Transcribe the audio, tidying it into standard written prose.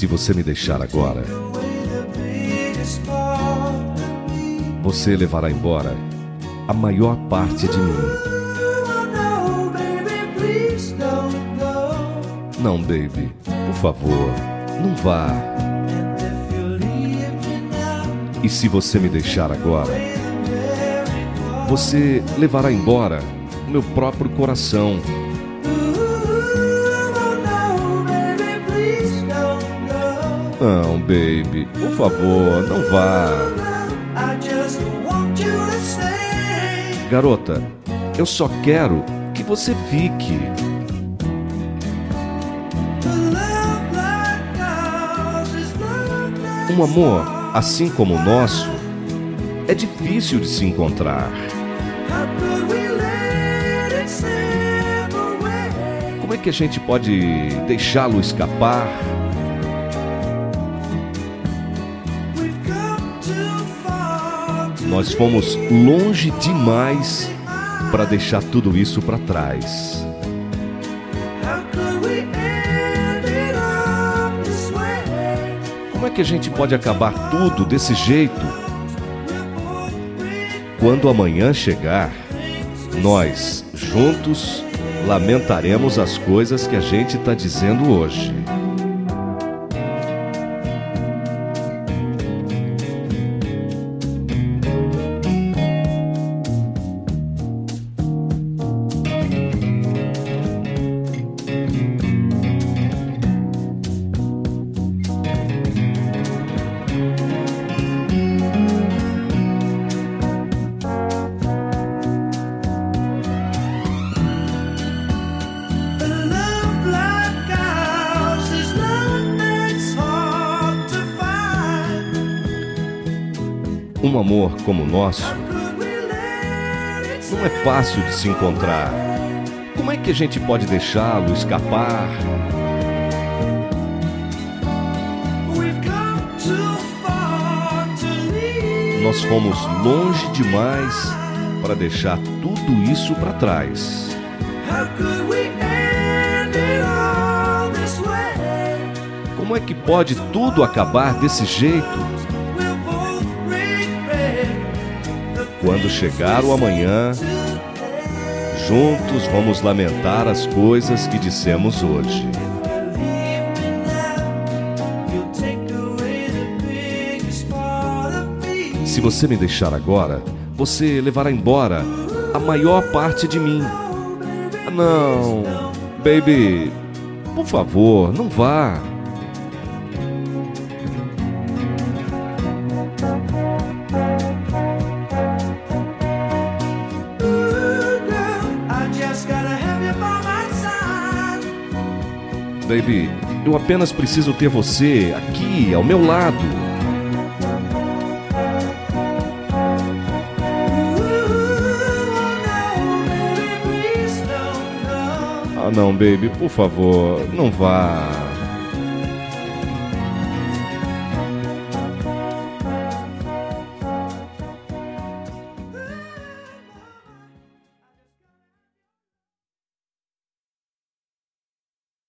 se você me deixar agora, você levará embora a maior parte de mim. Não, baby, por favor, não vá. E se você me deixar agora, você levará embora o meu próprio coração. Não, baby, por favor, não vá. Garota, eu só quero que você fique. Um amor assim como o nosso é difícil de se encontrar. Como é que a gente pode deixá-lo escapar? Nós fomos longe demais para deixar tudo isso para trás. Como é que a gente pode acabar tudo desse jeito? Quando amanhã chegar, nós, juntos, lamentaremos as coisas que a gente está dizendo hoje. Um amor como o nosso não é fácil de se encontrar. Como é que a gente pode deixá-lo escapar? Nós fomos longe demais para deixar tudo isso para trás. Como é que pode tudo acabar desse jeito? Quando chegar o amanhã, juntos vamos lamentar as coisas que dissemos hoje. Se você me deixar agora, você levará embora a maior parte de mim. Não, baby, por favor, não vá. Baby, eu apenas preciso ter você aqui, ao meu lado. Ah, não, baby, por favor, não vá.